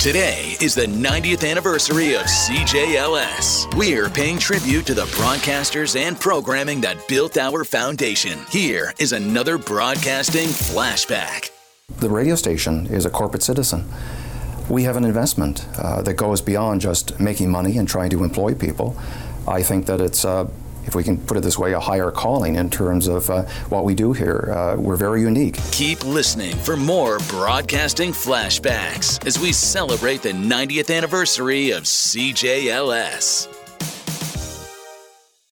Today is the 90th anniversary of CJLS. We're paying tribute to the broadcasters and programming that built our foundation. Here is another broadcasting flashback. The radio station is a corporate citizen. We have an investment that goes beyond just making money and trying to employ people. I think that it's, if we can put it this way, a higher calling in terms of what we do here. We're very unique. Keep listening for more broadcasting flashbacks as we celebrate the 90th anniversary of CJLS.